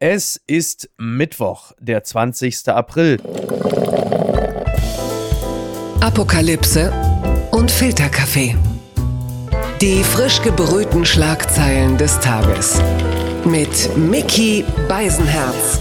Es ist Mittwoch, der 20. April. Apokalypse und Filterkaffee. Die frisch gebrühten Schlagzeilen des Tages. Mit Micky Beisenherz.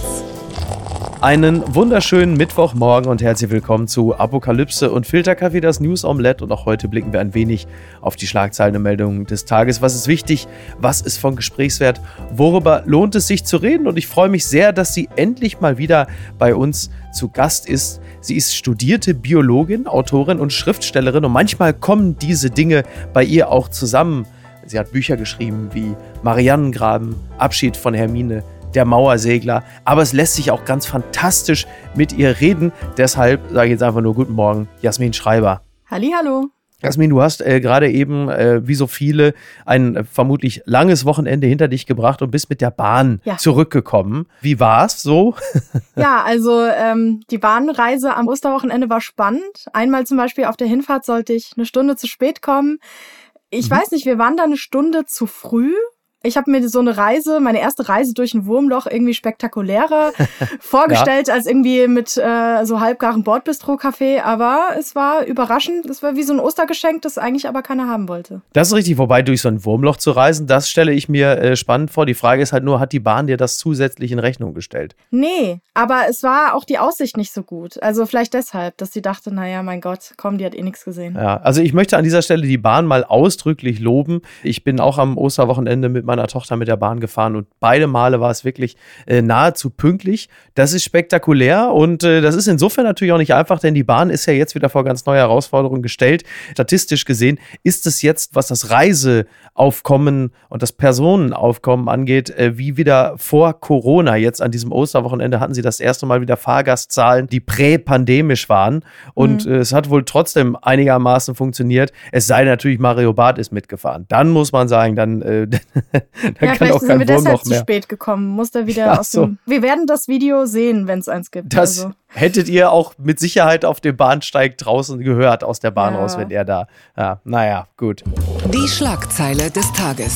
Einen wunderschönen Mittwochmorgen und herzlich willkommen zu Apokalypse und Filterkaffee, das News Omelette. Und auch heute blicken wir ein wenig auf die Schlagzeilen und Meldungen des Tages. Was ist wichtig? Was ist von Gesprächswert? Worüber lohnt es sich zu reden? Und ich freue mich sehr, dass sie endlich mal wieder bei uns zu Gast ist. Sie ist studierte Biologin, Autorin und Schriftstellerin und manchmal kommen diese Dinge bei ihr auch zusammen. Sie hat Bücher geschrieben wie Mariannengraben, Abschied von Hermine, Der Mauersegler, aber es lässt sich auch ganz fantastisch mit ihr reden. Deshalb sage ich jetzt einfach nur guten Morgen, Jasmin Schreiber. Hallihallo. Jasmin, du hast gerade eben, wie so viele, ein vermutlich langes Wochenende hinter dich gebracht und bist mit der Bahn zurückgekommen. Wie war's so? Ja, also die Bahnreise am Osterwochenende war spannend. Einmal zum Beispiel auf der Hinfahrt sollte ich eine Stunde zu spät kommen. Ich weiß nicht, wir waren da eine Stunde zu früh. Ich habe mir so eine Reise, meine erste Reise durch ein Wurmloch irgendwie spektakulärer vorgestellt als irgendwie mit so halbgaren Bordbistro-Kaffee. Aber es war überraschend. Es war wie so ein Ostergeschenk, das eigentlich aber keiner haben wollte. Das ist richtig, wobei durch so ein Wurmloch zu reisen, das stelle ich mir spannend vor. Die Frage ist halt nur, hat die Bahn dir das zusätzlich in Rechnung gestellt? Nee, aber es war auch die Aussicht nicht so gut. Also vielleicht deshalb, dass sie dachte, naja, mein Gott, komm, die hat eh nichts gesehen. Ja, also ich möchte an dieser Stelle die Bahn mal ausdrücklich loben. Ich bin auch am Osterwochenende mit meiner Tochter mit der Bahn gefahren und beide Male war es wirklich nahezu pünktlich. Das ist spektakulär und das ist insofern natürlich auch nicht einfach, denn die Bahn ist ja jetzt wieder vor ganz neue Herausforderungen gestellt. Statistisch gesehen ist es jetzt, was das Reiseaufkommen und das Personenaufkommen angeht, wie wieder vor Corona. Jetzt an diesem Osterwochenende hatten sie das erste Mal wieder Fahrgastzahlen, die präpandemisch waren und es hat wohl trotzdem einigermaßen funktioniert. Es sei natürlich, Mario Barth ist mitgefahren. Dann muss man sagen, dann ja, kann auch kein sind wir deshalb Wurmloch mehr. zu spät gekommen. Muss da wieder aus dem. Wir werden das Video sehen, wenn es eins gibt. Das hättet ihr auch mit Sicherheit auf dem Bahnsteig draußen gehört, aus der Bahn raus, wenn er da. Ja, naja, gut. Die Schlagzeile des Tages.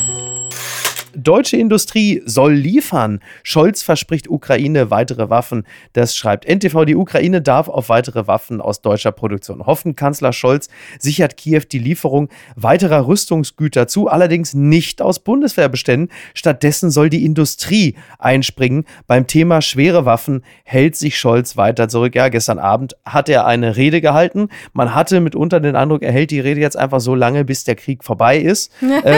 Deutsche Industrie soll liefern. Scholz verspricht Ukraine weitere Waffen. Das schreibt NTV. Die Ukraine darf auf weitere Waffen aus deutscher Produktion hoffen. Kanzler Scholz sichert Kiew die Lieferung weiterer Rüstungsgüter zu, allerdings nicht aus Bundeswehrbeständen. Stattdessen soll die Industrie einspringen. Beim Thema schwere Waffen hält sich Scholz weiter zurück. Ja, gestern Abend hat er eine Rede gehalten. Man hatte mitunter den Eindruck, er hält die Rede jetzt einfach so lange, bis der Krieg vorbei ist.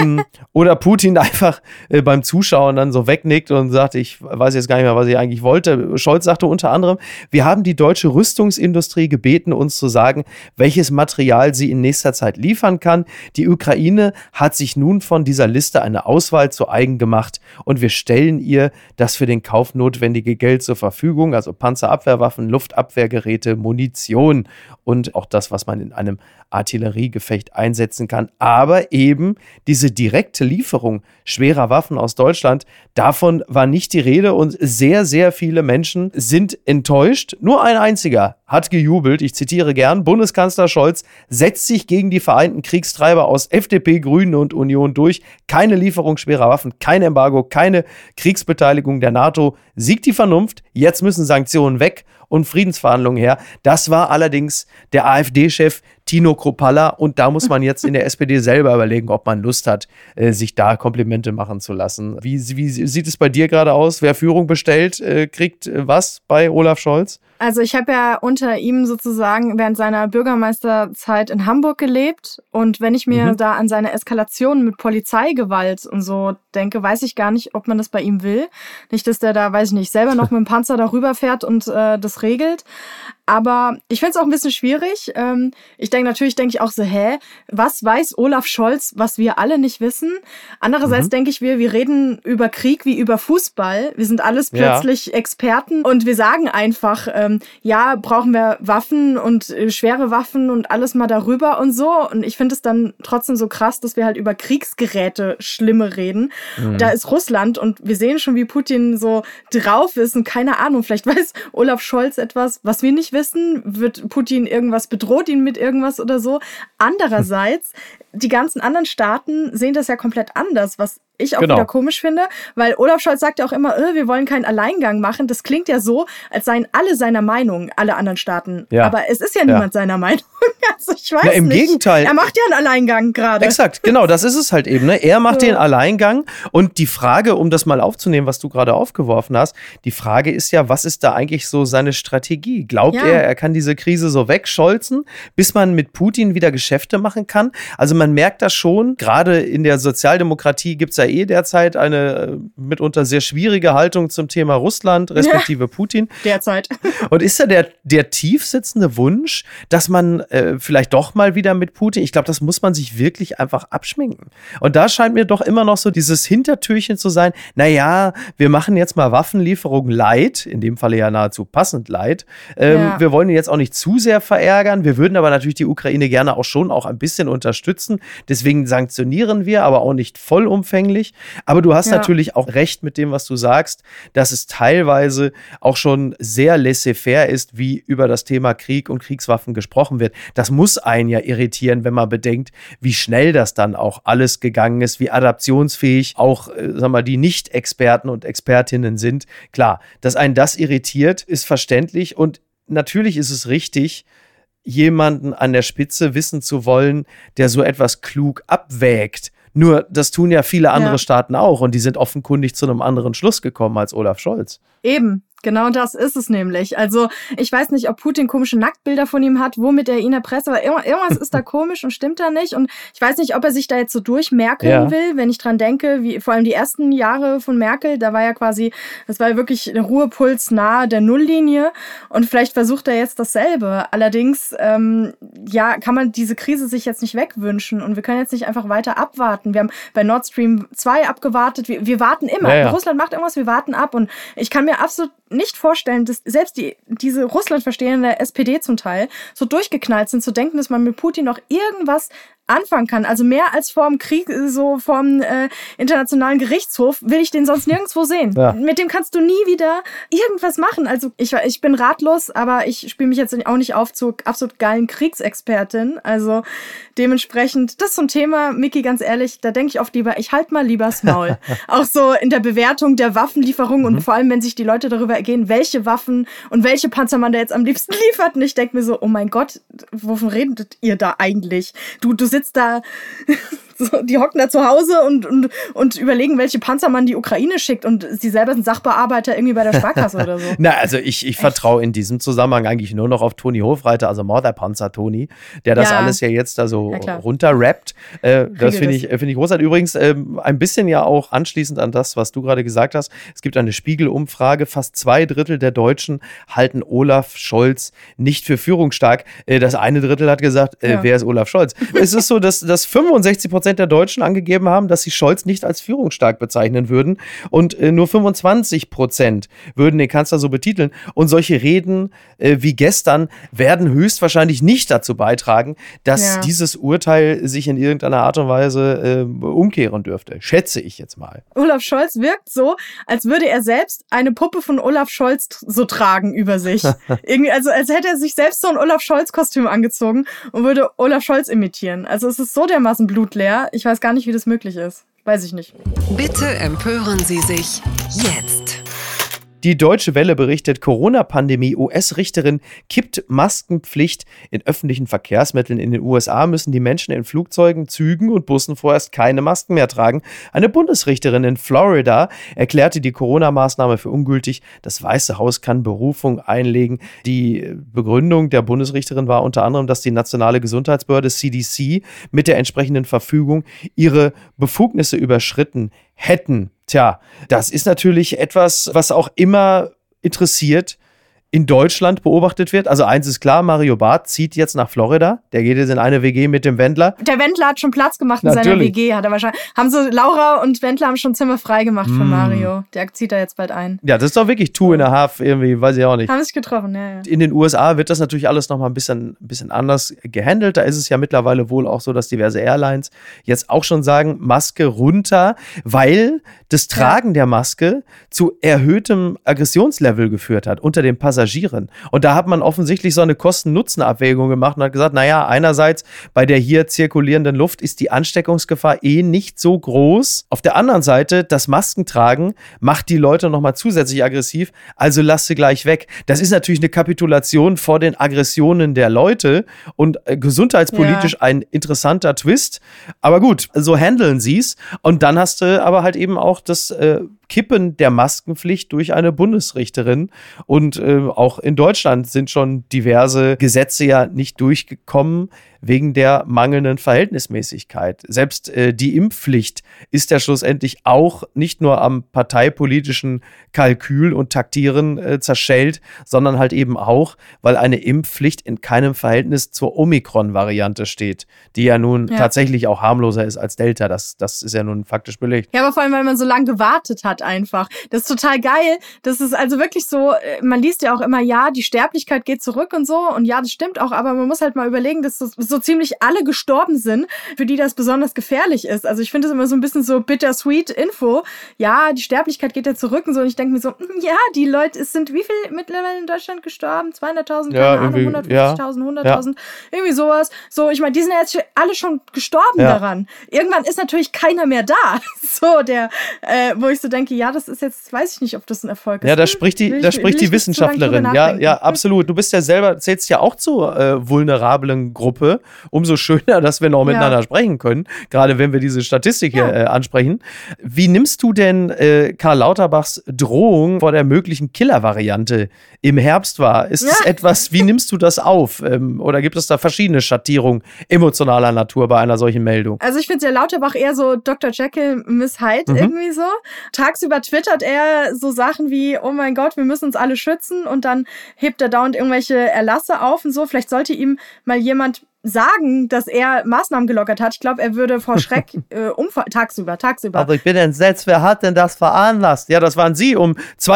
Oder Putin einfach beim Zuschauen dann so wegnickt und sagt, ich weiß jetzt gar nicht mehr, was ich eigentlich wollte. Scholz sagte unter anderem, wir haben die deutsche Rüstungsindustrie gebeten, uns zu sagen, welches Material sie in nächster Zeit liefern kann. Die Ukraine hat sich nun von dieser Liste eine Auswahl zu eigen gemacht und wir stellen ihr das für den Kauf notwendige Geld zur Verfügung, also Panzerabwehrwaffen, Luftabwehrgeräte, Munition und auch das, was man in einem Artilleriegefecht einsetzen kann. Aber eben diese direkte Lieferung schwerer Waffen aus Deutschland, davon war nicht die Rede und sehr, sehr viele Menschen sind enttäuscht. Nur ein einziger hat gejubelt, ich zitiere gern, Bundeskanzler Scholz setzt sich gegen die vereinten Kriegstreiber aus FDP, Grünen und Union durch. Keine Lieferung schwerer Waffen, kein Embargo, keine Kriegsbeteiligung der NATO. Siegt die Vernunft, jetzt müssen Sanktionen weg und Friedensverhandlungen her. Das war allerdings der AfD-Chef Tino Kruppalla und da muss man jetzt in der SPD selber überlegen, ob man Lust hat, sich da Komplimente machen zu lassen. Wie sieht es bei dir gerade aus? Wer Führung bestellt, kriegt was bei Olaf Scholz? Also ich habe ja unter ihm sozusagen während seiner Bürgermeisterzeit in Hamburg gelebt und wenn ich mir da an seine Eskalation mit Polizeigewalt und so denke, weiß ich gar nicht, ob man das bei ihm will. Nicht, dass der da, weiß ich nicht, selber noch mit dem Panzer darüber fährt und das regelt. Aber ich finde es auch ein bisschen schwierig. Ich denke ich auch so, was weiß Olaf Scholz, was wir alle nicht wissen? Andererseits denke ich, wir reden über Krieg wie über Fußball. Wir sind alles plötzlich Experten und wir sagen einfach, brauchen wir Waffen und schwere Waffen und alles mal darüber und so. Und ich finde es dann trotzdem so krass, dass wir halt über Kriegsgeräte Schlimme reden. Da ist Russland und wir sehen schon, wie Putin so drauf ist und keine Ahnung, vielleicht weiß Olaf Scholz etwas, was wir nicht wissen. Wird Putin bedroht ihn mit irgendwas oder so. Andererseits, die ganzen anderen Staaten sehen das ja komplett anders, was ich auch wieder komisch finde, weil Olaf Scholz sagt ja auch immer, wir wollen keinen Alleingang machen. Das klingt ja so, als seien alle seiner Meinung, alle anderen Staaten. Ja. Aber es ist ja niemand seiner Meinung. Also ich weiß im nicht. Gegenteil. Er macht ja einen Alleingang gerade. Exakt, genau, das ist es halt eben. Ne? Er macht den Alleingang und die Frage, um das mal aufzunehmen, was du gerade aufgeworfen hast, die Frage ist ja, was ist da eigentlich so seine Strategie? Glaubt er kann diese Krise so wegscholzen, bis man mit Putin wieder Geschäfte machen kann? Also man merkt das schon, gerade in der Sozialdemokratie gibt es ja derzeit eine mitunter sehr schwierige Haltung zum Thema Russland, respektive Putin. Derzeit. Und ist da der tief sitzende Wunsch, dass man vielleicht doch mal wieder mit Putin, ich glaube, das muss man sich wirklich einfach abschminken. Und da scheint mir doch immer noch so dieses Hintertürchen zu sein, naja, wir machen jetzt mal Waffenlieferungen light, in dem Falle ja nahezu passend light. Wir wollen ihn jetzt auch nicht zu sehr verärgern, wir würden aber natürlich die Ukraine gerne auch ein bisschen unterstützen, deswegen sanktionieren wir, aber auch nicht vollumfänglich. Aber du hast natürlich auch recht mit dem, was du sagst, dass es teilweise auch schon sehr laissez-faire ist, wie über das Thema Krieg und Kriegswaffen gesprochen wird. Das muss einen ja irritieren, wenn man bedenkt, wie schnell das dann auch alles gegangen ist, wie adaptionsfähig auch, die Nicht-Experten und Expertinnen sind. Klar, dass einen das irritiert, ist verständlich und natürlich ist es richtig, jemanden an der Spitze wissen zu wollen, der so etwas klug abwägt. Nur, das tun ja viele andere Staaten auch und die sind offenkundig zu einem anderen Schluss gekommen als Olaf Scholz. Eben. Genau das ist es nämlich. Also ich weiß nicht, ob Putin komische Nacktbilder von ihm hat, womit er ihn erpresst, aber irgendwas ist da komisch und stimmt da nicht. Und ich weiß nicht, ob er sich da jetzt so durchmerkeln will, wenn ich dran denke, wie vor allem die ersten Jahre von Merkel, da war ja quasi, das war ja wirklich ein Ruhepuls nahe der Nulllinie und vielleicht versucht er jetzt dasselbe. Allerdings, kann man diese Krise sich jetzt nicht wegwünschen und wir können jetzt nicht einfach weiter abwarten. Wir haben bei Nord Stream 2 abgewartet, wir warten immer. Ja. Russland macht irgendwas, wir warten ab und ich kann mir absolut nicht vorstellen, dass selbst diese Russland-verstehende SPD zum Teil so durchgeknallt sind, zu denken, dass man mit Putin noch irgendwas anfangen kann. Also mehr als vor dem Krieg, so vom internationalen Gerichtshof, will ich den sonst nirgendwo sehen. Ja. Mit dem kannst du nie wieder irgendwas machen. Also ich bin ratlos, aber ich spiele mich jetzt auch nicht auf zur absolut geilen Kriegsexpertin. Also dementsprechend, das ist so ein Thema, Miki, ganz ehrlich, da denke ich oft lieber, ich halte mal lieber das Maul. Auch so in der Bewertung der Waffenlieferung und vor allem, wenn sich die Leute darüber ergehen, welche Waffen und welche Panzer man da jetzt am liebsten liefert. Und ich denke mir so, oh mein Gott, wovon redet ihr da eigentlich? Du sitzt da, so, die hocken da zu Hause und überlegen, welche Panzer man die Ukraine schickt und sie selber sind Sachbearbeiter irgendwie bei der Sparkasse oder so. Na, also ich vertraue in diesem Zusammenhang eigentlich nur noch auf Toni Hofreiter, also Mörderpanzer Toni, der das alles ja jetzt da so runterrappt. Das finde ich großartig. Übrigens ein bisschen ja auch anschließend an das, was du gerade gesagt hast. Es gibt eine Spiegel-Umfrage, fast 2/3 der Deutschen halten Olaf Scholz nicht für führungsstark. Das eine Drittel hat gesagt, wer ist Olaf Scholz? Es ist so, dass 65% der Deutschen angegeben haben, dass sie Scholz nicht als führungsstark bezeichnen würden und nur 25% würden den Kanzler so betiteln. Und solche Reden wie gestern werden höchstwahrscheinlich nicht dazu beitragen, dass dieses Urteil sich in irgendeiner Art und Weise umkehren dürfte. Schätze ich jetzt mal. Olaf Scholz wirkt so, als würde er selbst eine Puppe von Olaf Scholz so tragen über sich. Irgendwie, also als hätte er sich selbst so ein Olaf Scholz-Kostüm angezogen und würde Olaf Scholz imitieren. Also es ist so dermaßen blutleer. Ich weiß gar nicht, wie das möglich ist. Weiß ich nicht. Bitte empören Sie sich jetzt. Die Deutsche Welle berichtet, Corona-Pandemie, US-Richterin kippt Maskenpflicht in öffentlichen Verkehrsmitteln. In den USA müssen die Menschen in Flugzeugen, Zügen und Bussen vorerst keine Masken mehr tragen. Eine Bundesrichterin in Florida erklärte die Corona-Maßnahme für ungültig. Das Weiße Haus kann Berufung einlegen. Die Begründung der Bundesrichterin war unter anderem, dass die nationale Gesundheitsbehörde CDC mit der entsprechenden Verfügung ihre Befugnisse überschritten hätten. Tja, das ist natürlich etwas, was auch immer interessiert, in Deutschland beobachtet wird. Also eins ist klar, Mario Barth zieht jetzt nach Florida. Der geht jetzt in eine WG mit dem Wendler. Der Wendler hat schon Platz gemacht in seiner WG. Laura und Wendler haben schon Zimmer frei gemacht für Mario. Der zieht da jetzt bald ein. Ja, das ist doch wirklich 2.5 irgendwie, weiß ich auch nicht. Haben sich getroffen, ja. In den USA wird das natürlich alles nochmal ein bisschen anders gehandelt. Da ist es ja mittlerweile wohl auch so, dass diverse Airlines jetzt auch schon sagen, Maske runter, weil das Tragen der Maske zu erhöhtem Aggressionslevel geführt hat unter den Passagieren. Passagieren. Und da hat man offensichtlich so eine Kosten-Nutzen-Abwägung gemacht und hat gesagt, naja, einerseits bei der hier zirkulierenden Luft ist die Ansteckungsgefahr nicht so groß. Auf der anderen Seite, das Maskentragen macht die Leute nochmal zusätzlich aggressiv, also lass sie gleich weg. Das ist natürlich eine Kapitulation vor den Aggressionen der Leute und gesundheitspolitisch ein interessanter Twist. Aber gut, so handeln sie es. Und dann hast du aber halt eben auch das Kippen der Maskenpflicht durch eine Bundesrichterin. Und auch in Deutschland sind schon diverse Gesetze ja nicht durchgekommen wegen der mangelnden Verhältnismäßigkeit. Selbst die Impfpflicht ist ja schlussendlich auch nicht nur am parteipolitischen Kalkül und Taktieren zerschellt, sondern halt eben auch, weil eine Impfpflicht in keinem Verhältnis zur Omikron-Variante steht, die ja nun tatsächlich auch harmloser ist als Delta. Das ist ja nun faktisch belegt. Ja, aber vor allem, weil man so lange gewartet hat einfach. Das ist total geil. Das ist also wirklich so, man liest ja auch immer, ja, die Sterblichkeit geht zurück und so. Und ja, das stimmt auch, aber man muss halt mal überlegen, dass so ziemlich alle gestorben sind, für die das besonders gefährlich ist. Also ich finde es immer so ein bisschen so bittersweet Info. Ja, die Sterblichkeit geht ja zurück und so. Und ich denke mir so, ja, die Leute, es sind wie viel mittlerweile in Deutschland gestorben? 200.000, keine Ahnung, 150.000, 100.000, irgendwie sowas. So, ich meine, die sind ja jetzt alle schon gestorben daran. Irgendwann ist natürlich keiner mehr da. So, wo ich so denke, ja, das ist jetzt, weiß ich nicht, ob das ein Erfolg ist. Ja, da spricht die Wissenschaftlerin. Ja, absolut. Du bist ja selber, zählst ja auch zur vulnerablen Gruppe. Umso schöner, dass wir noch miteinander sprechen können, gerade wenn wir diese Statistik hier ansprechen. Wie nimmst du denn Karl Lauterbachs Drohung vor der möglichen Killer-Variante im Herbst wahr? Ist es etwas, wie nimmst du das auf? Oder gibt es da verschiedene Schattierungen emotionaler Natur bei einer solchen Meldung? Also ich finde ja Lauterbach eher so Dr. Jekyll, Miss Hyde irgendwie so. Tagsüber twittert er so Sachen wie, oh mein Gott, wir müssen uns alle schützen, und dann hebt er dauernd irgendwelche Erlasse auf und so. Vielleicht sollte ihm mal jemand sagen, dass er Maßnahmen gelockert hat. Ich glaube, er würde vor Schreck tagsüber. Aber ich bin entsetzt, wer hat denn das veranlasst? Ja, das waren Sie um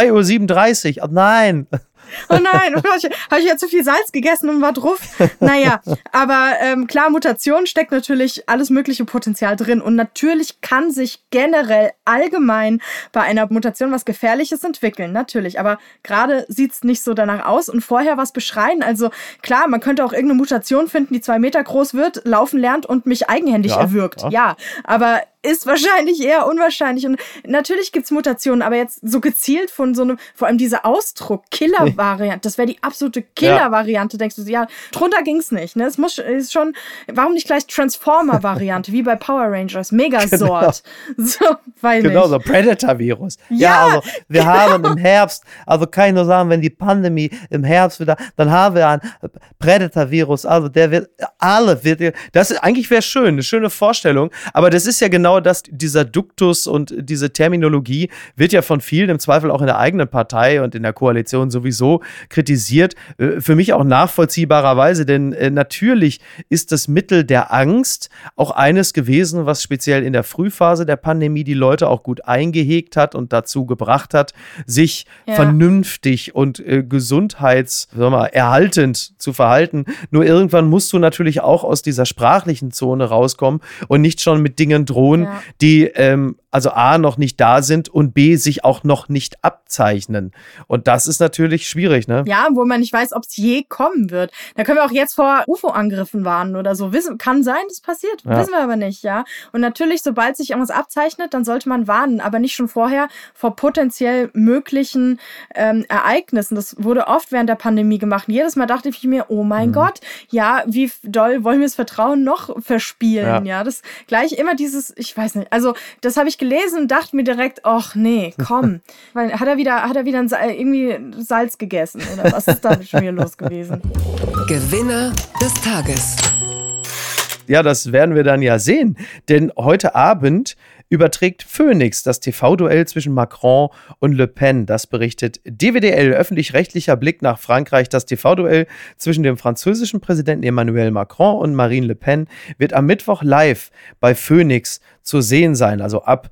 2:37 Uhr. Oh nein. Oh nein, habe ich ja zu viel Salz gegessen und war drauf. Naja, aber klar, Mutation steckt natürlich alles mögliche Potenzial drin. Und natürlich kann sich generell allgemein bei einer Mutation was Gefährliches entwickeln. Natürlich, aber gerade sieht es nicht so danach aus. Und vorher was beschreien. Also klar, man könnte auch irgendeine Mutation finden, die 2 Meter groß wird, laufen lernt und mich eigenhändig erwürgt. Ja, aber ist wahrscheinlich eher unwahrscheinlich. Und natürlich gibt's Mutationen, aber jetzt so gezielt von so einem, vor allem dieser Ausdruck, Killer-Variante, das wäre die absolute Killer-Variante, denkst du, ja, drunter ging's nicht, ne? Es ist schon, warum nicht gleich Transformer-Variante, wie bei Power Rangers, Megasort. Genau. So, weil genau, so Predator-Virus. Ja, also wir haben im Herbst, also kann ich nur sagen, wenn die Pandemie im Herbst wieder, dann haben wir ein Predator-Virus, also der wird, das eigentlich wäre schön, eine schöne Vorstellung, aber das ist ja genau das, dieser Duktus und diese Terminologie wird ja von vielen im Zweifel auch in der eigenen Partei und in der Koalition sowieso kritisiert. Für mich auch nachvollziehbarerweise, denn natürlich ist das Mittel der Angst auch eines gewesen, was speziell in der Frühphase der Pandemie die Leute auch gut eingehegt und dazu gebracht hat, sich vernünftig und gesundheitserhaltend zu verhalten. Nur irgendwann musst du natürlich auch aus dieser sprachlichen Zone rauskommen und nicht schon mit Dingen drohen, die also A, noch nicht da sind und B, sich auch noch nicht abzeichnen. Und das ist natürlich schwierig, ne? Ja, wo man nicht weiß, ob es je kommen wird. Da können wir auch jetzt vor UFO-Angriffen warnen oder so. Kann sein, das passiert. Wissen wir aber nicht, ja. Und natürlich, sobald sich irgendwas abzeichnet, dann sollte man warnen, aber nicht schon vorher vor potenziell möglichen Ereignissen. Das wurde oft während der Pandemie gemacht. Und jedes Mal dachte ich mir, oh mein Gott, ja, wie doll wollen wir das Vertrauen noch verspielen? Ja, das gleich immer dieses, ich weiß nicht, also das habe ich gelesen und dachte mir direkt, ach nee, komm. Weil hat er wieder irgendwie Salz gegessen oder was ist da schon wieder los gewesen? Gewinner des Tages. Ja, das werden wir dann ja sehen, denn heute Abend überträgt Phoenix das TV-Duell zwischen Macron und Le Pen. Das berichtet DWDL, öffentlich-rechtlicher Blick nach Frankreich. Das TV-Duell zwischen dem französischen Präsidenten Emmanuel Macron und Marine Le Pen wird am Mittwoch live bei Phoenix zu sehen sein, also ab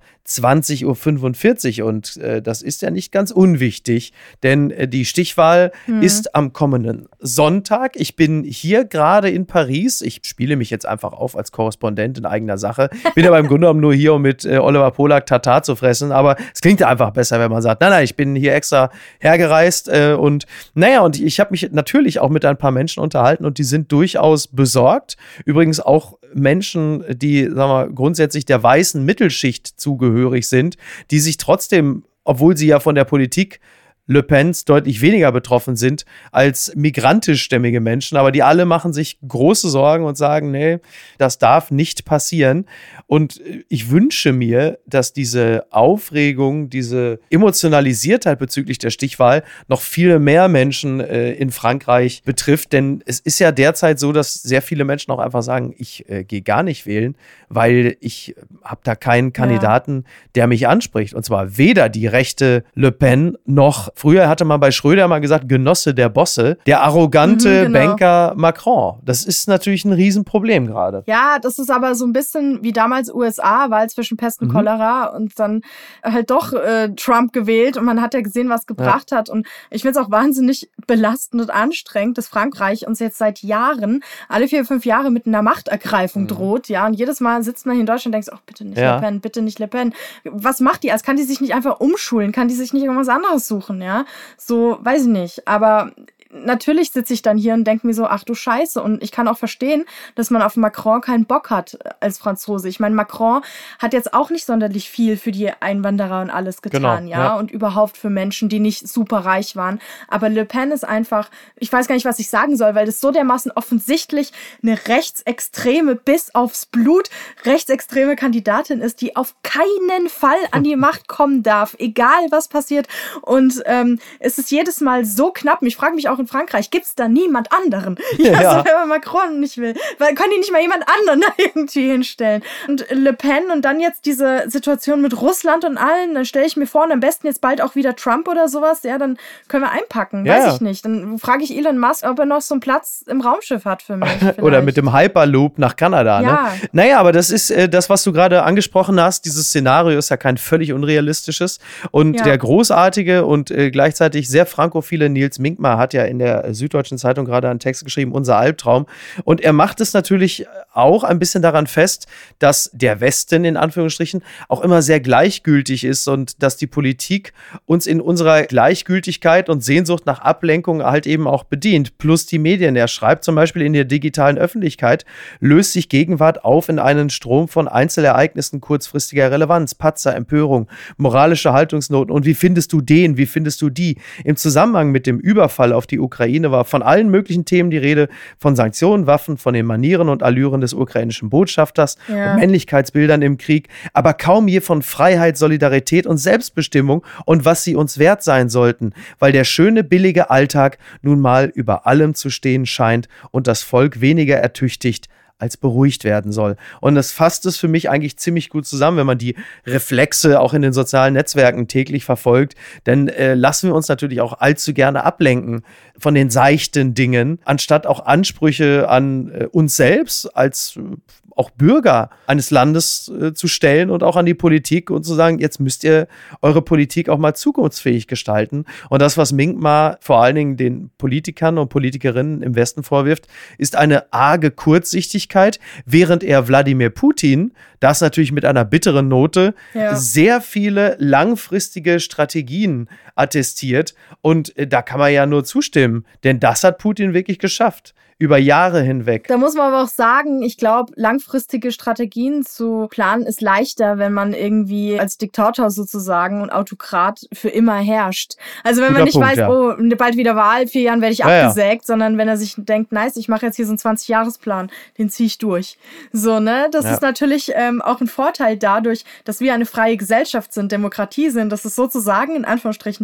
20:45 Uhr. Und das ist ja nicht ganz unwichtig, denn die Stichwahl ist am kommenden Sonntag. Ich bin hier gerade in Paris. Ich spiele mich jetzt einfach auf als Korrespondent in eigener Sache. Bin aber im Grunde genommen nur hier, um mit Oliver Polak Tatar zu fressen. Aber es klingt ja einfach besser, wenn man sagt, nein, ich bin hier extra hergereist. Und ich habe mich natürlich auch mit ein paar Menschen unterhalten und die sind durchaus besorgt. Übrigens auch Menschen, die, sagen wir, grundsätzlich der weißen Mittelschicht zugehörig sind, die sich trotzdem, obwohl sie ja von der Politik Le Pens deutlich weniger betroffen sind als migrantischstämmige Menschen, aber die alle machen sich große Sorgen und sagen, nee, das darf nicht passieren. Und ich wünsche mir, dass diese Aufregung, diese Emotionalisiertheit bezüglich der Stichwahl noch viel mehr Menschen in Frankreich betrifft, denn es ist ja derzeit so, dass sehr viele Menschen auch einfach sagen, ich gehe gar nicht wählen, weil ich habe da keinen Kandidaten, der mich anspricht. Und zwar weder die rechte Le Pen noch, früher hatte man bei Schröder mal gesagt, Genosse der Bosse, der arrogante Banker Macron. Das ist natürlich ein Riesenproblem gerade. Ja, das ist aber so ein bisschen wie damals USA, Wahl zwischen Pest und Cholera und dann halt doch Trump gewählt und man hat ja gesehen, was gebracht hat. Und ich finde es auch wahnsinnig belastend und anstrengend, dass Frankreich uns jetzt seit Jahren, alle 4-5 Jahre mit einer Machtergreifung droht. Ja, und jedes Mal sitzt man hier in Deutschland und denkt, ach, bitte nicht Le Pen, bitte nicht Le Pen. Was macht die? Als kann die sich nicht einfach umschulen? Kann die sich nicht irgendwas anderes suchen? Ja, so, weiß ich nicht. Aber natürlich sitze ich dann hier und denke mir so, ach du Scheiße. Und ich kann auch verstehen, dass man auf Macron keinen Bock hat als Franzose. Ich meine, Macron hat jetzt auch nicht sonderlich viel für die Einwanderer und alles getan, ja. Und überhaupt für Menschen, die nicht super reich waren. Aber Le Pen ist einfach, ich weiß gar nicht, was ich sagen soll, weil das so dermaßen offensichtlich eine rechtsextreme, bis aufs Blut rechtsextreme Kandidatin ist, die auf keinen Fall an die Macht kommen darf, egal was passiert. Und es ist jedes Mal so knapp. Ich frage mich auch in Frankreich, gibt es da niemand anderen? Ja. So, wenn man Macron nicht will. Weil können die nicht mal jemand anderen da irgendwie hinstellen? Und Le Pen und dann jetzt diese Situation mit Russland und allen, dann stelle ich mir vor, und am besten jetzt bald auch wieder Trump oder sowas, ja, dann können wir einpacken. Weiß ich nicht. Dann frage ich Elon Musk, ob er noch so einen Platz im Raumschiff hat für mich. Oder mit dem Hyperloop nach Kanada. Ja. Ne? Naja, aber das ist das, was du gerade angesprochen hast. Dieses Szenario ist ja kein völlig unrealistisches. Und der großartige und gleichzeitig sehr frankophile Nils Minkmar hat ja in der Süddeutschen Zeitung gerade einen Text geschrieben, Unser Albtraum. Und er macht es natürlich auch ein bisschen daran fest, dass der Westen in Anführungsstrichen auch immer sehr gleichgültig ist und dass die Politik uns in unserer Gleichgültigkeit und Sehnsucht nach Ablenkung halt eben auch bedient. Plus die Medien. Er schreibt zum Beispiel, in der digitalen Öffentlichkeit löst sich Gegenwart auf in einen Strom von Einzelereignissen kurzfristiger Relevanz, Patzer, Empörung, moralische Haltungsnoten. Und wie findest du den? Wie findest du die? Im Zusammenhang mit dem Überfall auf die Ukraine war von allen möglichen Themen die Rede, von Sanktionen, Waffen, von den Manieren und Allüren des ukrainischen Botschafters und Männlichkeitsbildern im Krieg, aber kaum je von Freiheit, Solidarität und Selbstbestimmung und was sie uns wert sein sollten, weil der schöne, billige Alltag nun mal über allem zu stehen scheint und das Volk weniger ertüchtigt als beruhigt werden soll. Und das fasst es für mich eigentlich ziemlich gut zusammen, wenn man die Reflexe auch in den sozialen Netzwerken täglich verfolgt. Denn lassen wir uns natürlich auch allzu gerne ablenken von den seichten Dingen, anstatt auch Ansprüche an uns selbst als auch Bürger eines Landes zu stellen und auch an die Politik und zu sagen, jetzt müsst ihr eure Politik auch mal zukunftsfähig gestalten. Und das, was Minkmar vor allen Dingen den Politikern und Politikerinnen im Westen vorwirft, ist eine arge Kurzsichtigkeit, während er Wladimir Putin, das natürlich mit einer bitteren Note, sehr viele langfristige Strategien attestiert. Und da kann man ja nur zustimmen, denn das hat Putin wirklich geschafft. Über Jahre hinweg. Da muss man aber auch sagen, ich glaube, langfristige Strategien zu planen ist leichter, wenn man irgendwie als Diktator sozusagen und Autokrat für immer herrscht. Also wenn man nicht weiß, oh, bald wieder Wahl, 4 Jahren werde ich abgesägt, sondern wenn er sich denkt, nice, ich mache jetzt hier so einen 20-Jahres-Plan, den ziehe ich durch. So, ne? Das ist natürlich auch ein Vorteil dadurch, dass wir eine freie Gesellschaft sind, Demokratie sind, dass es sozusagen in Anführungsstrichen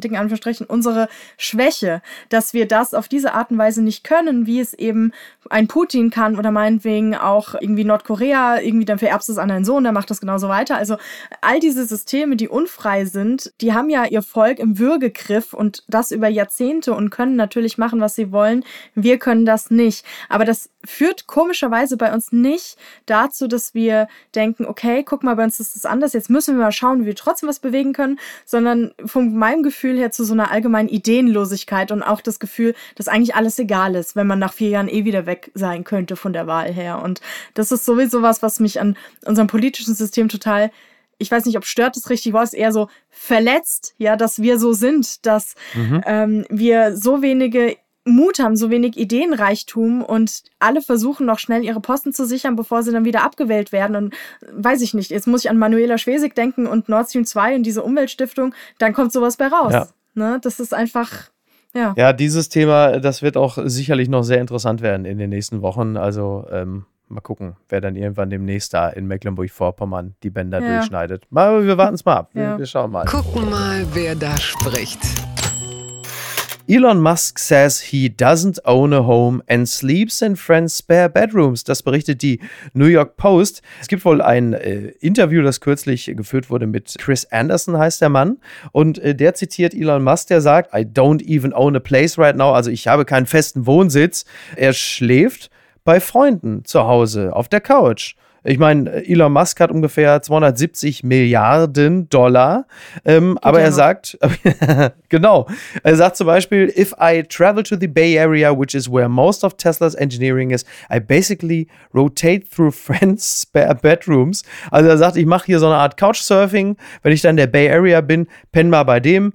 dicken Anführungsstrichen, unsere Schwäche, dass wir das auf diese Art und Weise nicht können, wie es eben ein Putin kann oder meinetwegen auch irgendwie Nordkorea, irgendwie dann vererbst du es an deinen Sohn, der macht das genauso weiter. Also all diese Systeme, die unfrei sind, die haben ja ihr Volk im Würgegriff und das über Jahrzehnte und können natürlich machen, was sie wollen. Wir können das nicht. Aber das führt komischerweise bei uns nicht dazu, dass wir denken, okay, guck mal, bei uns ist das anders, jetzt müssen wir mal schauen, wie wir trotzdem was bewegen können, sondern von meinem Gefühl her zu so einer allgemeinen Ideenlosigkeit und auch das Gefühl, dass eigentlich alles egal ist, wenn man nach 4 Jahren wieder weg sein könnte von der Wahl her. Und das ist sowieso was mich an unserem politischen System total, ich weiß nicht, ob stört das richtig Wort, ist eher so verletzt, ja, dass wir so sind, dass wir so wenige Mut haben, so wenig Ideenreichtum und alle versuchen noch schnell ihre Posten zu sichern, bevor sie dann wieder abgewählt werden. Und weiß ich nicht, jetzt muss ich an Manuela Schwesig denken und Nord Stream 2 und diese Umweltstiftung, dann kommt sowas bei raus. Ja. Ne? Das ist einfach, ja. Ja, dieses Thema, das wird auch sicherlich noch sehr interessant werden in den nächsten Wochen. Also mal gucken, wer dann irgendwann demnächst da in Mecklenburg-Vorpommern die Bänder durchschneidet. Wir warten es mal ab. Wir schauen mal. Gucken mal, wer da spricht. Elon Musk says he doesn't own a home and sleeps in friends' spare bedrooms. Das berichtet die New York Post. Es gibt wohl ein Interview, das kürzlich geführt wurde mit Chris Anderson, heißt der Mann. Und der zitiert Elon Musk, der sagt, I don't even own a place right now. Also ich habe keinen festen Wohnsitz. Er schläft bei Freunden zu Hause auf der Couch. Ich meine, Elon Musk hat ungefähr 270 Milliarden Dollar, aber er sagt, genau, er sagt zum Beispiel, if I travel to the Bay Area, which is where most of Tesla's engineering is, I basically rotate through friends' spare bedrooms. Also er sagt, ich mache hier so eine Art Couchsurfing, wenn ich dann in der Bay Area bin, penn mal bei dem.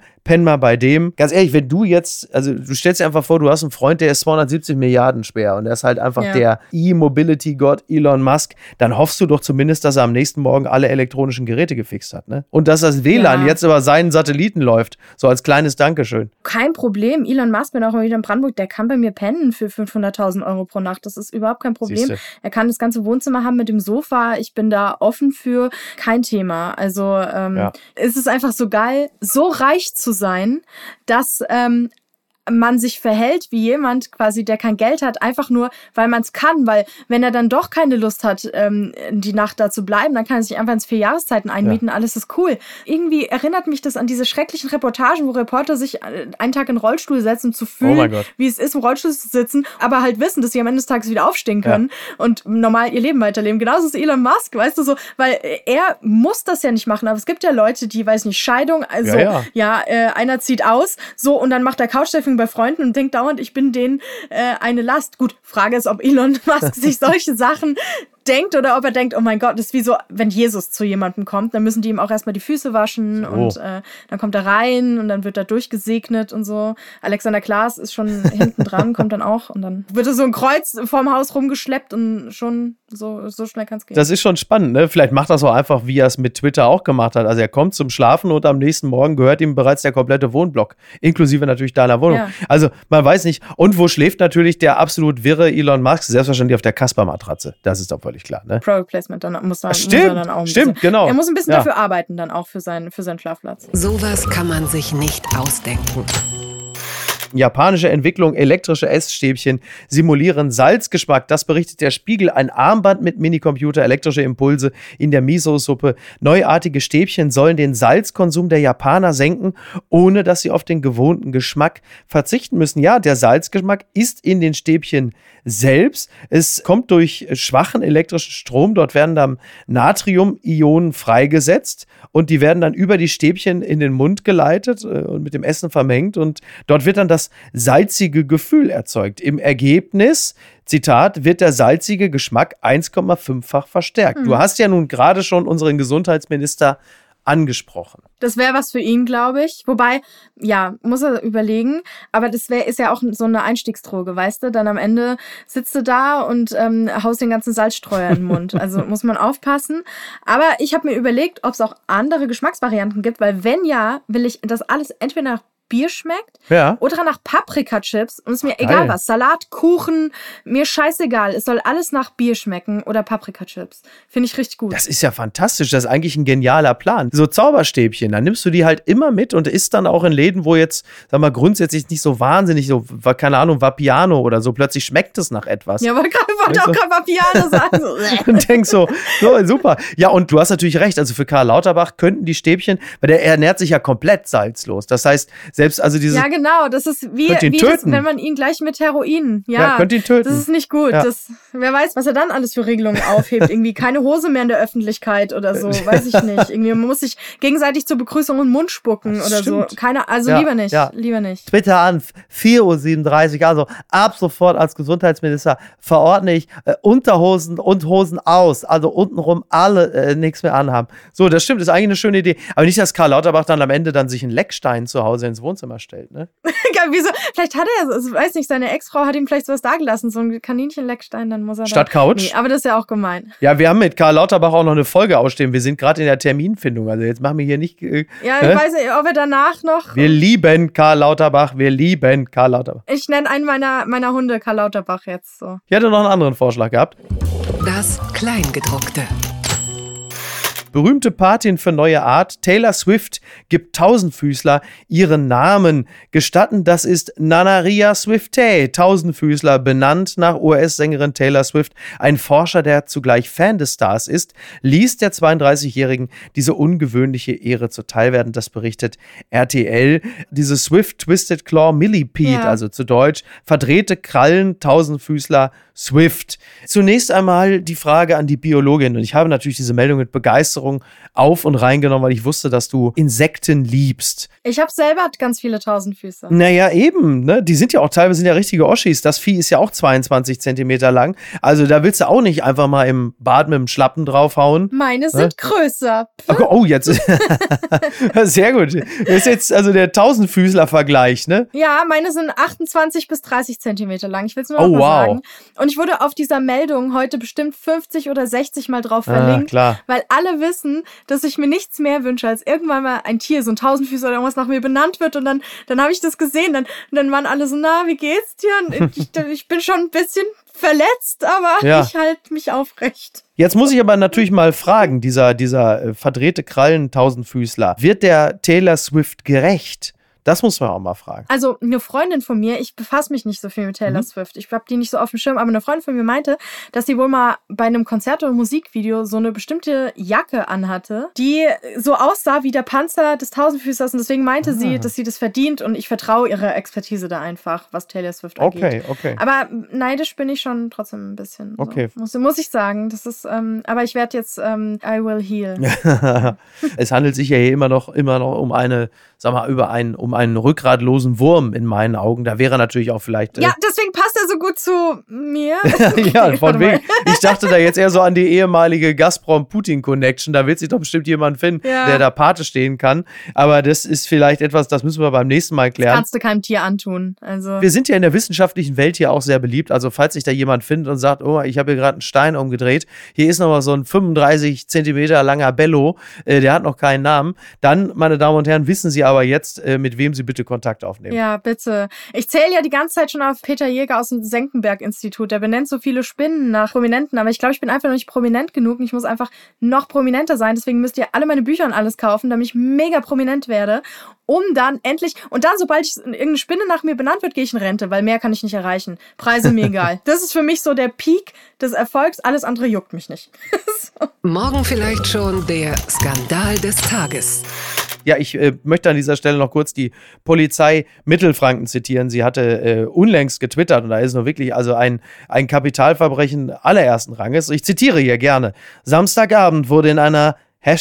Ganz ehrlich, wenn du jetzt, also du stellst dir einfach vor, du hast einen Freund, der ist 270 Milliarden schwer und der ist halt einfach der E-Mobility-Gott Elon Musk, dann hoffst du doch zumindest, dass er am nächsten Morgen alle elektronischen Geräte gefixt hat, ne? Und dass das WLAN jetzt über seinen Satelliten läuft, so als kleines Dankeschön. Kein Problem. Elon Musk, bin auch mal wieder in Brandenburg, der kann bei mir pennen für 500.000 Euro pro Nacht. Das ist überhaupt kein Problem. Siehste. Er kann das ganze Wohnzimmer haben mit dem Sofa. Ich bin da offen für, kein Thema. Also es ist einfach so geil, so reich zu sein, dass man sich verhält wie jemand quasi, der kein Geld hat, einfach nur, weil man es kann, weil wenn er dann doch keine Lust hat, die Nacht da zu bleiben, dann kann er sich einfach ins 4 Jahreszeiten einmieten, alles ist cool. Irgendwie erinnert mich das an diese schrecklichen Reportagen, wo Reporter sich einen Tag in den Rollstuhl setzen, um zu fühlen, wie es ist, im Rollstuhl zu sitzen, aber halt wissen, dass sie am Ende des Tages wieder aufstehen können und normal ihr Leben weiterleben. Genauso ist Elon Musk, weißt du, so, weil er muss das ja nicht machen, aber es gibt ja Leute, die, weiß nicht, Scheidung, also einer zieht aus, so, und dann macht er Couchsurfing bei Freunden und denkt dauernd, ich bin denen eine Last. Gut, Frage ist, ob Elon Musk sich solche Sachen denkt oder ob er denkt, oh mein Gott, das ist wie so, wenn Jesus zu jemandem kommt, dann müssen die ihm auch erstmal die Füße waschen und dann kommt er rein und dann wird er durchgesegnet und so. Alexander Klaas ist schon hinten dran, kommt dann auch und dann wird er so ein Kreuz vorm Haus rumgeschleppt und schon so schnell kann es gehen. Das ist schon spannend, ne? Vielleicht macht er es auch einfach, wie er es mit Twitter auch gemacht hat. Also er kommt zum Schlafen und am nächsten Morgen gehört ihm bereits der komplette Wohnblock, inklusive natürlich deiner Wohnung. Ja. Also man weiß nicht. Und wo schläft natürlich der absolut wirre Elon Musk? Selbstverständlich auf der Casper-Matratze. Das ist doch völlig klar, ne? Product Placement, dann muss er dann auch genau. Er muss ein bisschen dafür arbeiten, dann auch für seinen Schlafplatz. Sowas kann man sich nicht ausdenken. Japanische Entwicklung, elektrische Essstäbchen simulieren Salzgeschmack. Das berichtet der Spiegel. Ein Armband mit Minicomputer, elektrische Impulse in der Miso-Suppe. Neuartige Stäbchen sollen den Salzkonsum der Japaner senken, ohne dass sie auf den gewohnten Geschmack verzichten müssen. Ja, der Salzgeschmack ist in den Stäbchen selbst. Es kommt durch schwachen elektrischen Strom. Dort werden dann Natrium-Ionen freigesetzt und die werden dann über die Stäbchen in den Mund geleitet und mit dem Essen vermengt und dort wird dann das salzige Gefühl erzeugt. Im Ergebnis, Zitat, wird der salzige Geschmack 1,5-fach verstärkt. Du hast ja nun gerade schon unseren Gesundheitsminister angesprochen. Das wäre was für ihn, glaube ich. Wobei, ja, muss er überlegen. Aber das ist ja auch so eine Einstiegsdroge, weißt du? Dann am Ende sitzt du da und haust den ganzen Salzstreuer in den Mund. Also muss man aufpassen. Aber ich habe mir überlegt, ob es auch andere Geschmacksvarianten gibt, weil wenn ja, will ich das alles entweder nach Bier schmeckt Ja. oder nach Paprika-Chips und es ist mir egal was. Salat, Kuchen, mir scheißegal. Es soll alles nach Bier schmecken oder Paprika-Chips. Finde ich richtig gut. Das ist ja fantastisch. Das ist eigentlich ein genialer Plan. So Zauberstäbchen, dann nimmst du die halt immer mit und isst dann auch in Läden, wo jetzt, sag mal, grundsätzlich nicht so wahnsinnig, so, keine Ahnung, Vapiano oder so, plötzlich schmeckt es nach etwas. Ja, aber ich wollte auch gerade Vapiano sagen. Und denkst so, super. Ja, und du hast natürlich recht, also für Karl Lauterbach könnten die Stäbchen, weil der ernährt sich ja komplett salzlos. Das heißt, selbst also dieses... Ja, genau, das ist wie das, wenn man ihn gleich mit Heroin... Ja, könnt ihn töten. Das ist nicht gut. Ja. Wer weiß, was er dann alles für Regelungen aufhebt. Irgendwie keine Hose mehr in der Öffentlichkeit oder so, weiß ich nicht. Irgendwie man muss sich gegenseitig zur Begrüßung in den Mund spucken oder stimmt. so. Lieber nicht, lieber nicht. Twitter an 4:37 Uhr, also ab sofort als Gesundheitsminister verordne ich Unterhosen und Hosen aus, also untenrum alle nichts mehr anhaben. So, das stimmt, ist eigentlich eine schöne Idee. Aber nicht, dass Karl Lauterbach dann am Ende dann sich einen Leckstein zu Hause ins Wohnzimmer stellt, ne? Wieso? Vielleicht hat er, also, weiß nicht, seine Ex-Frau hat ihm vielleicht sowas dagelassen, so ein Kaninchenleckstein, dann muss er statt Couch? Nee, aber das ist ja auch gemein. Ja, wir haben mit Karl Lauterbach auch noch eine Folge ausstehen. Wir sind gerade in der Terminfindung, also jetzt machen wir hier nicht... Ja, ich weiß nicht, ob wir danach noch... Wir lieben Karl Lauterbach, wir lieben Karl Lauterbach. Ich nenne einen meiner Hunde Karl Lauterbach jetzt so. Ich hätte noch einen anderen Vorschlag gehabt. Das Kleingedruckte. Berühmte Patin für neue Art, Taylor Swift, gibt Tausendfüßler ihren Namen. Gestatten, das ist Nanaria Swiftey, Tausendfüßler, benannt nach US-Sängerin Taylor Swift. Ein Forscher, der zugleich Fan des Stars ist, ließ der 32-Jährigen diese ungewöhnliche Ehre zuteilwerden. Das berichtet RTL. Diese Swift Twisted Claw Millipede, also zu Deutsch, verdrehte Krallen, Tausendfüßler, Swift. Zunächst einmal die Frage an die Biologin. Und ich habe natürlich diese Meldung mit Begeisterung auf und reingenommen, weil ich wusste, dass du Insekten liebst. Ich habe selber ganz viele Tausendfüßer. Naja, eben. Ne? Die sind ja auch teilweise richtige Oschis. Das Vieh ist ja auch 22 Zentimeter lang. Also da willst du auch nicht einfach mal im Bad mit dem Schlappen draufhauen. Meine sind größer. Oh, jetzt. Sehr gut. Das ist jetzt also der Tausendfüßler-Vergleich, ne? Ja, meine sind 28 bis 30 Zentimeter lang. Ich will es nur noch mal sagen. Und ich wurde auf dieser Meldung heute bestimmt 50 oder 60 Mal drauf verlinkt, weil alle wissen, dass ich mir nichts mehr wünsche, als irgendwann mal ein Tier, so ein Tausendfüßler oder irgendwas nach mir benannt wird. Und dann habe ich das gesehen. Dann waren alle so, na, wie geht's dir? Und ich bin schon ein bisschen verletzt, aber ich halte mich aufrecht. Jetzt muss ich aber natürlich mal fragen, dieser verdrehte Krallen-Tausendfüßler, wird der Taylor Swift gerecht? Das muss man auch mal fragen. Also eine Freundin von mir, ich befasse mich nicht so viel mit Taylor Swift. Ich habe die nicht so auf dem Schirm, aber eine Freundin von mir meinte, dass sie wohl mal bei einem Konzert oder Musikvideo so eine bestimmte Jacke anhatte, die so aussah wie der Panzer des Tausendfüßlers. Und deswegen meinte sie, dass sie das verdient. Und ich vertraue ihrer Expertise da einfach, was Taylor Swift angeht. Okay. Aber neidisch bin ich schon trotzdem ein bisschen. Okay. So. Muss ich sagen. Das ist, aber ich werde jetzt I will heal. Es handelt sich ja hier immer noch um eine, sag mal, um einen rückgratlosen Wurm in meinen Augen. Da wäre natürlich auch vielleicht... Ja, deswegen passt er so gut zu mir. Ja, von wegen. Ich dachte da jetzt eher so an die ehemalige Gazprom-Putin-Connection. Da wird sich doch bestimmt jemand finden, der da Pate stehen kann. Aber das ist vielleicht etwas, das müssen wir beim nächsten Mal klären. Das kannst du keinem Tier antun. Also. Wir sind ja in der wissenschaftlichen Welt hier auch sehr beliebt. Also falls sich da jemand findet und sagt, oh, ich habe hier gerade einen Stein umgedreht, hier ist noch mal so ein 35 Zentimeter langer Bello, der hat noch keinen Namen. Dann, meine Damen und Herren, wissen Sie aber jetzt, mit wem Sie bitte Kontakt aufnehmen. Ja, bitte. Ich zähle ja die ganze Zeit schon auf Peter Jäger aus dem Senckenberg-Institut. Der benennt so viele Spinnen nach Prominenten, aber ich glaube, ich bin einfach noch nicht prominent genug und ich muss einfach noch prominenter sein. Deswegen müsst ihr alle meine Bücher und alles kaufen, damit ich mega prominent werde, um dann endlich, und dann, sobald irgendeine Spinne nach mir benannt wird, gehe ich in Rente, weil mehr kann ich nicht erreichen. Preise mir egal. Das ist für mich so der Peak des Erfolgs. Alles andere juckt mich nicht. So. Morgen vielleicht schon der Skandal des Tages. Ja, ich möchte an dieser Stelle noch kurz die Polizei Mittelfranken zitieren. Sie hatte unlängst getwittert und da ist nur wirklich also ein Kapitalverbrechen allerersten Ranges. Ich zitiere hier gerne. Samstagabend wurde in einer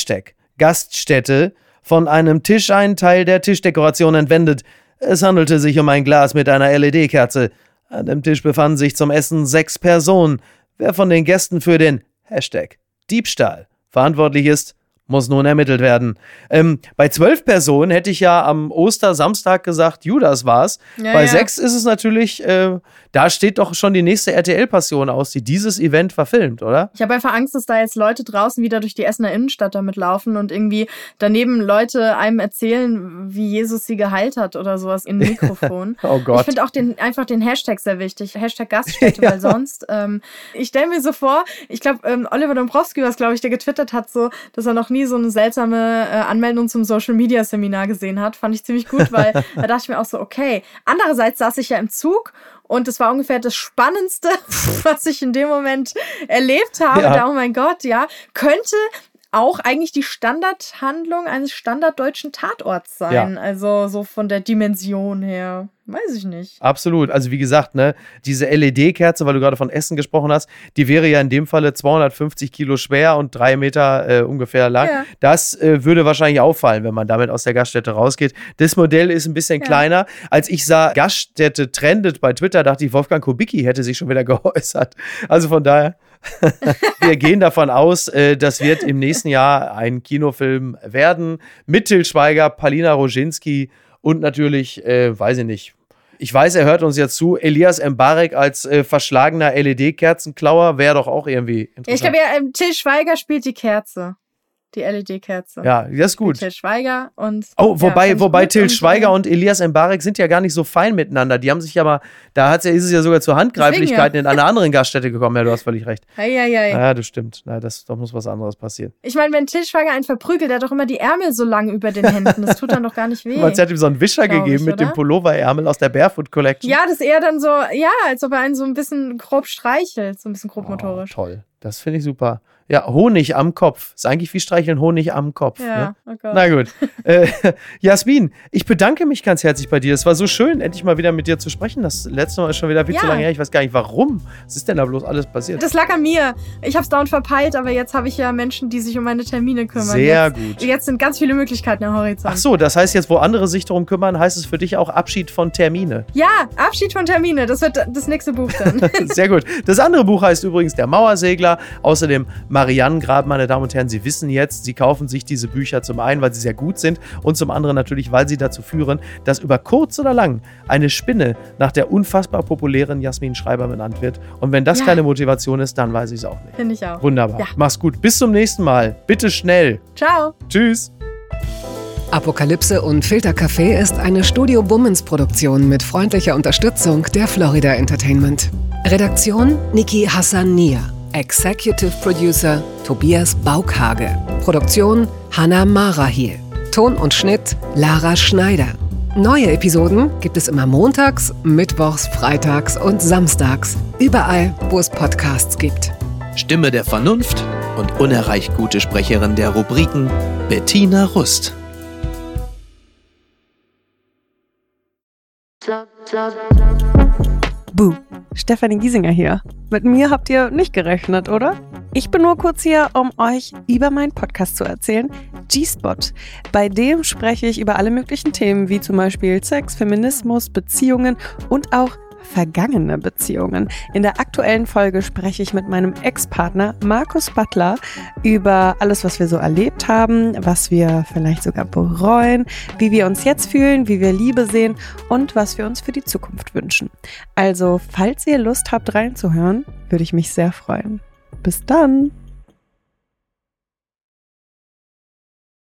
#Gaststätte von einem Tisch ein Teil der Tischdekoration entwendet. Es handelte sich um ein Glas mit einer LED-Kerze. An dem Tisch befanden sich zum Essen 6 Personen. Wer von den Gästen für den #Diebstahl verantwortlich ist, muss nun ermittelt werden. Bei 12 Personen hätte ich ja am Ostersamstag gesagt, Judas war's. Ja, Bei 6 ist es natürlich, da steht doch schon die nächste RTL-Passion aus, die dieses Event verfilmt, oder? Ich habe einfach Angst, dass da jetzt Leute draußen wieder durch die Essener Innenstadt damit laufen und irgendwie daneben Leute einem erzählen, wie Jesus sie geheilt hat oder sowas in Mikrofon. Oh Gott. Ich finde auch den Hashtag sehr wichtig. Hashtag Gaststätte, weil sonst, ich stelle mir so vor, ich glaube, Oliver Dombrowski war es, glaube ich, der getwittert hat, so, dass er noch nie so eine seltsame Anmeldung zum Social-Media-Seminar gesehen hat. Fand ich ziemlich gut, weil da dachte ich mir auch so, okay. Andererseits saß ich ja im Zug und es war ungefähr das Spannendste, was ich in dem Moment erlebt habe. Ja. Oh mein Gott, ja. Könnte auch eigentlich die Standardhandlung eines standarddeutschen Tatorts sein. Ja. Also so von der Dimension her. Weiß ich nicht. Absolut. Also wie gesagt, ne, diese LED-Kerze, weil du gerade von Essen gesprochen hast, die wäre ja in dem Falle 250 Kilo schwer und 3 Meter ungefähr lang. Ja. Das würde wahrscheinlich auffallen, wenn man damit aus der Gaststätte rausgeht. Das Modell ist ein bisschen kleiner. Als ich sah, Gaststätte trendet bei Twitter, dachte ich, Wolfgang Kubicki hätte sich schon wieder geäußert. Also von daher, wir gehen davon aus, das wird im nächsten Jahr ein Kinofilm werden. Mit Til Schweiger, Palina Roginski und natürlich, weiß ich nicht, ich weiß, er hört uns jetzt zu, Elias Mbarek als verschlagener LED-Kerzenklauer wäre doch auch irgendwie interessant. Ja, ich glaube ja, Til Schweiger spielt die Kerze. Die LED-Kerze. Ja, das ist gut. Til Schweiger und... Wobei Til Schweiger und Elias Mbarek sind ja gar nicht so fein miteinander. Die haben sich ja mal, ist es ja sogar zu Handgreiflichkeiten in einer anderen Gaststätte gekommen. Ja, du hast völlig recht. Ja, das stimmt. Da muss was anderes passieren. Ich meine, wenn Til Schweiger einen verprügelt, der hat doch immer die Ärmel so lang über den Händen. Das tut dann doch gar nicht weh. Man hat ihm so einen Wischer gegeben mit dem Pulloverärmel aus der Barefoot Collection. Ja, das ist eher dann so, als ob er einen so ein bisschen grob streichelt. So ein bisschen grob motorisch. Toll. Das finde ich super. Ja, Honig am Kopf. Ist eigentlich wie streicheln Honig am Kopf. Ja, ne? oh Gott. Na gut. Jasmin, ich bedanke mich ganz herzlich bei dir. Es war so schön, endlich mal wieder mit dir zu sprechen. Das letzte Mal ist schon wieder viel zu lange her. Ich weiß gar nicht, warum. Was ist denn da bloß alles passiert? Das lag an mir. Ich habe es dauernd verpeilt, aber jetzt habe ich ja Menschen, die sich um meine Termine kümmern. Sehr gut. Jetzt sind ganz viele Möglichkeiten am Horizont. Ach so, das heißt jetzt, wo andere sich darum kümmern, heißt es für dich auch Abschied von Termine. Ja, Abschied von Termine. Das wird das nächste Buch dann. Sehr gut. Das andere Buch heißt übrigens Der Mauersegler. Außerdem Mariannengrab, meine Damen und Herren. Sie wissen jetzt, Sie kaufen sich diese Bücher zum einen, weil sie sehr gut sind und zum anderen natürlich, weil sie dazu führen, dass über kurz oder lang eine Spinne nach der unfassbar populären Jasmin Schreiber benannt wird. Und wenn das keine Motivation ist, dann weiß ich es auch nicht. Finde ich auch. Wunderbar. Ja. Mach's gut. Bis zum nächsten Mal. Bitte schnell. Ciao. Tschüss. Apokalypse und Filtercafé ist eine Studio Bummens Produktion mit freundlicher Unterstützung der Florida Entertainment. Redaktion Niki Hassania. Executive Producer Tobias Baukhage. Produktion Hannah Marahiel. Ton und Schnitt Lara Schneider. Neue Episoden gibt es immer montags, mittwochs, freitags und samstags. Überall, wo es Podcasts gibt. Stimme der Vernunft und unerreicht gute Sprecherin der Rubriken Bettina Rust. Buh, Stefanie Giesinger hier. Mit mir habt ihr nicht gerechnet, oder? Ich bin nur kurz hier, um euch über meinen Podcast zu erzählen, G-Spot. Bei dem spreche ich über alle möglichen Themen, wie zum Beispiel Sex, Feminismus, Beziehungen und auch vergangene Beziehungen. In der aktuellen Folge spreche ich mit meinem Ex-Partner Markus Butler über alles, was wir so erlebt haben, was wir vielleicht sogar bereuen, wie wir uns jetzt fühlen, wie wir Liebe sehen und was wir uns für die Zukunft wünschen. Also, falls ihr Lust habt reinzuhören, würde ich mich sehr freuen. Bis dann!